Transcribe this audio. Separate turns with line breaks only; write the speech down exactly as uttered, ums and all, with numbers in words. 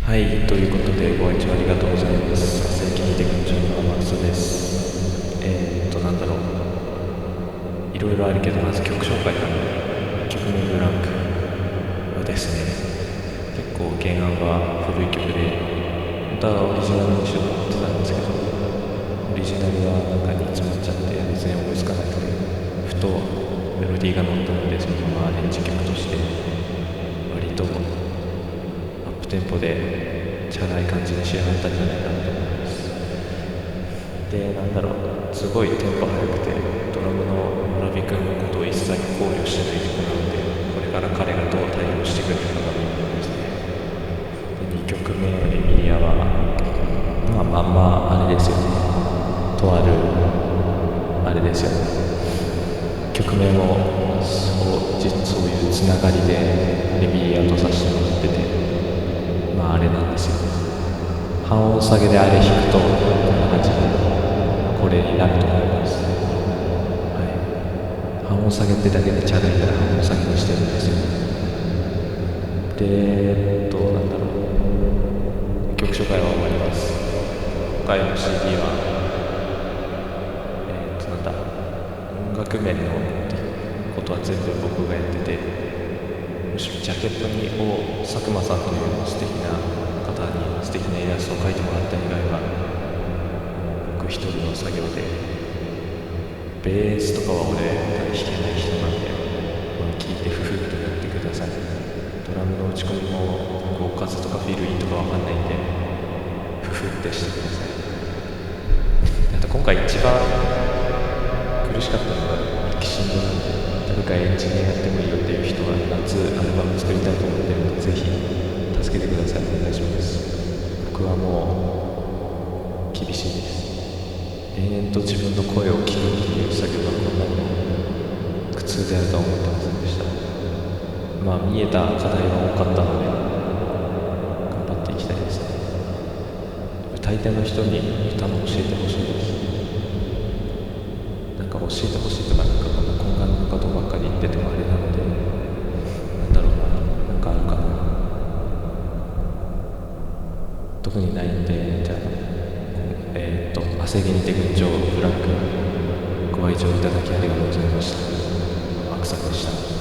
はい、ということでご愛聴ありがとうございます。正規にて群青の天草です。えーっと、なんだろう。いろいろあるけど、まず曲紹介からいっきょくめブランクはですね、結構原案は古い曲で、本当はオリジナルにしようと思ってたんですけど、オリジナルはなんか煮詰まっちゃって別に思いつかなくて、ふとメロディーが乗ったので、そのままアレンジ曲として、割とアップテンポでチャラい感じに仕上がったんじゃないかなと思います。で、なんだろう、すごいテンポ速くて、ドラムの村ビ君のことを一切考慮してないところなので、これから彼がどう対応してくれるかが見ものですね。で、にきょくめエミリアは、まあまんまあれですよね。とある、あれですよね。曲名もそう実そういうつながりでエミリアとさせてもらってて、まああれなんですよ。半音下げであれ弾くとこんな感じでこれになると思います。はい。半音下げってだけでチャラいから半音下げにしてるんですよ。で、えっとなんだろう。曲紹介は終わります。今回の シーディー はえっとなんだ音楽面のことは全部僕がやってて、むしろジャケットにを佐久間さんという素敵な方に素敵なイラストを描いてもらった以外は僕一人の作業で、ベースとかは俺弾けない人なんで、まあ、聞いてフフッとやってください。ドラムの打ち込みも合数とかフィルインとかわかんないんでフフッてしてください。あと今回一番苦しかったのがミキシングなんで、誰かエンジニアやってもいいよっていう人は夏アルバム作りたいと思ってるので、ぜひ助けてください。お願いします。僕はもう厳しいです。延々と自分の声を聞くっていう作業がこんなに苦痛であるとは思ってませんでした。まあ見えた課題が多かったので頑張っていきたいですね。歌い手の人に歌も教えてほしいです。なんか教えてほしいとか、なんかこんな懇願のことばっかり言っててもあれなので、なんだろうな、なんかあるかな。特にないんで、じゃあ、えー、っと、汗毛にて群青ブランク、ご愛聴いただきありがとうございました。天草でした。